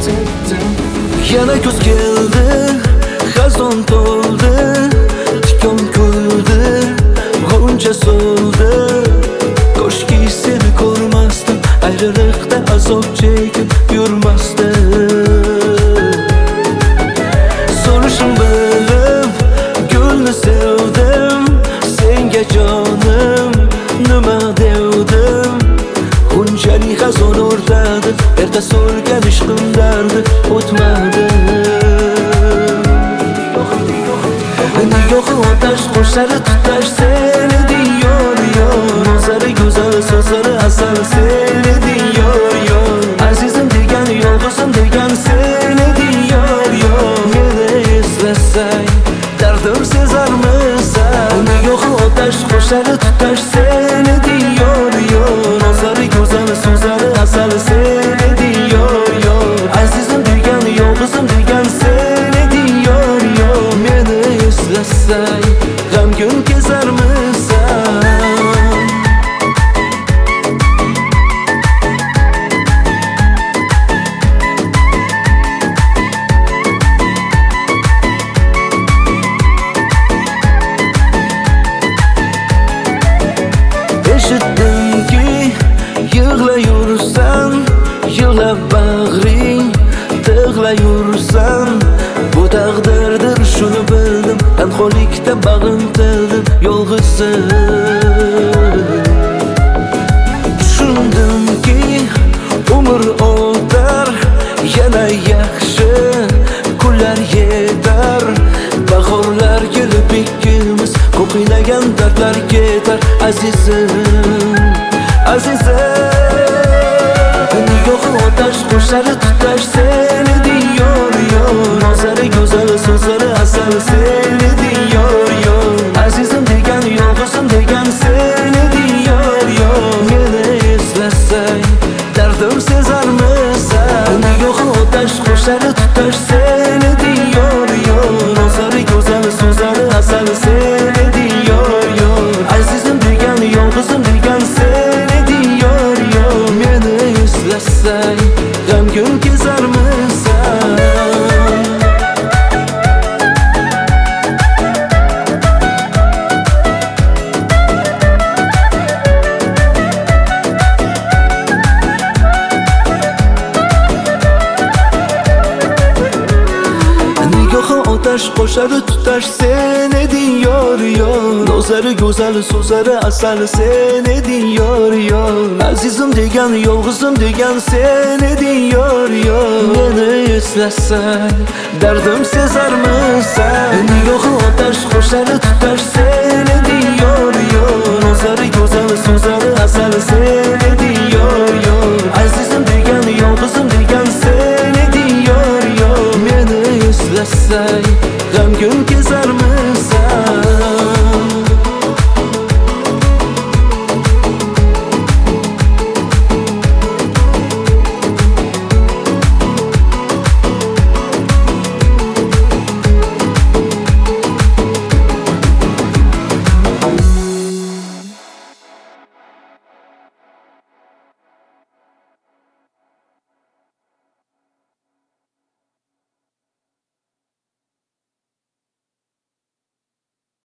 Yana kuz keldi, xazon to'ldi, tikon kuldi, g'uncha so'ldi. Ko'shki seni ko'rmasdim, ayriliqda azob chekib yurmasdim. So'rishim bilib, gulni sevdim, senga jonim nima devdim. G'unchali xazon o'rtadi, erta so'rgan ishqim dardi o'tmadi. Nigohi otash qo'shar tutash seni diyor yor. Nazari go'zal so'zlari asal seni diyor yor. Azizim degan yolg'izim degan seni diyor yor. Meni eslasang dardim sezarmisan. Nigohi otash qo'shar tutash seni diyor yor. Nazari go'zal so'zlari asal seni diyor yor. Azizim degan yolg'izim degan seni diyor yor. Meni eslasang g'amgin kezarmisan. Eshitdimki yig'layursan, yig'lab bag'ring tig'layursan. Bu taqdirdir shuni bildim, tanholikda bag'im tildim yolg'izim. Tushundimki umr o'tar, yana yaxshi kunlar yetar. Bahorlar kelib ikkimiz ko'p o'ynagan dardlar ketar. Azizim, azizim, nigohi otash qo'shar tutash seni diyor yor. Nazari go'zal so'zlari asal seni diyor yor. Azizim degan yolg'izim degan seni diyor yor. Meni eslasang dardim sezarmisan. Nigohi otash qo'shar tutash seni diyor yor. Nazari go'zal so'zlari asal seni diyor yor. Azizim degan yolg'izim degan seni diyor yor. Meni eslasang g'amgin kezarmisan. Nigohi otash qo'shar tutash seni diyor yor. Nazari go'zal so'zlari asal seni diyor yor. Azizim degan yolg'izim degan seni diyor yor. Meni eslasang dardim sezarmisan. Nigohi otash qo'shar tutash seni diyor yor. Nazari go'zal so'zlari asal seni diyor yor. Azizim degan yolg'izim degan seni diyor yor. Meni eslasang